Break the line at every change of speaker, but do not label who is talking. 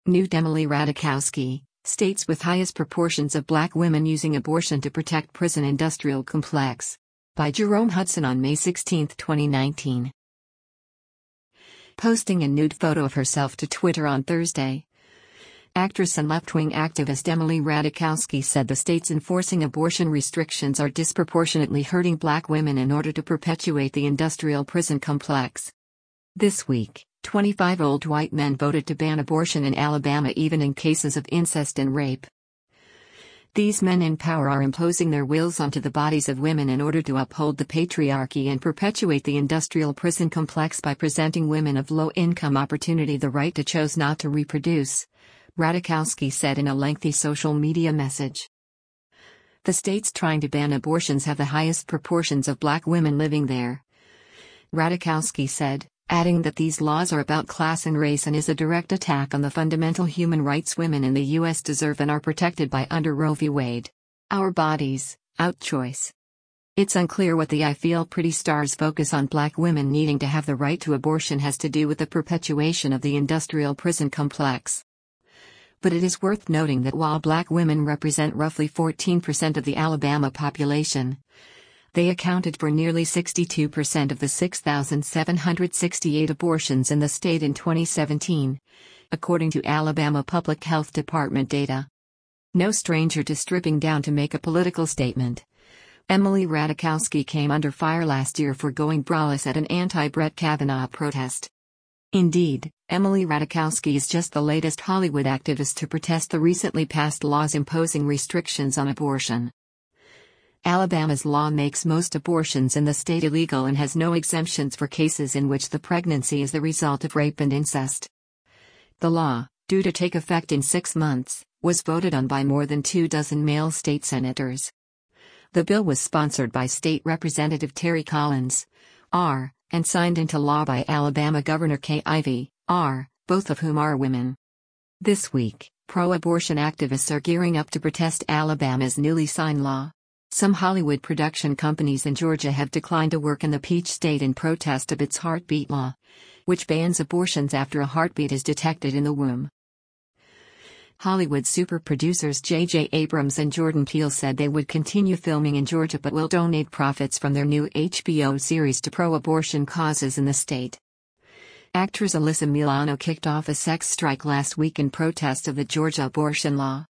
Nude Emily Ratajkowski, states with highest proportions of black women using abortion to protect prison industrial complex. By Jerome Hudson on May 16, 2019. Posting a nude photo of herself to Twitter on Thursday, actress and left-wing activist Emily Ratajkowski said the states enforcing abortion restrictions are disproportionately hurting black women in order to perpetuate the industrial prison complex. This week, 25 old white men voted to ban abortion in Alabama even in cases of incest and rape. These men in power are imposing their wills onto the bodies of women in order to uphold the patriarchy and perpetuate the industrial prison complex by presenting women of low-income opportunity the right to choose not to reproduce, Ratajkowski said in a lengthy social media message. The states trying to ban abortions have the highest proportions of black women living there, Ratajkowski said, adding that these laws are about class and race and is a direct attack on the fundamental human rights women in the U.S. deserve and are protected by under Roe v. Wade. Our bodies, our choice. It's unclear what the I Feel Pretty stars focus on black women needing to have the right to abortion has to do with the perpetuation of the industrial prison complex. But it is worth noting that while black women represent roughly 14% of the Alabama population, they accounted for nearly 62% of the 6,768 abortions in the state in 2017, according to Alabama Public Health Department data. No stranger to stripping down to make a political statement, Emily Ratajkowski came under fire last year for going braless at an anti-Brett Kavanaugh protest. Indeed, Emily Ratajkowski is just the latest Hollywood activist to protest the recently passed laws imposing restrictions on abortion. Alabama's law makes most abortions in the state illegal and has no exemptions for cases in which the pregnancy is the result of rape and incest. The law, due to take effect in 6 months, was voted on by more than 24 male state senators. The bill was sponsored by State Representative Terry Collins, R., and signed into law by Alabama Governor Kay Ivey, R., both of whom are women. This week, pro-abortion activists are gearing up to protest Alabama's newly signed law. Some Hollywood production companies in Georgia have declined to work in the Peach State in protest of its heartbeat law, which bans abortions after a heartbeat is detected in the womb. Hollywood super producers J.J. Abrams and Jordan Peele said they would continue filming in Georgia but will donate profits from their new HBO series to pro-abortion causes in the state. Actress Alyssa Milano kicked off a sex strike last week in protest of the Georgia abortion law.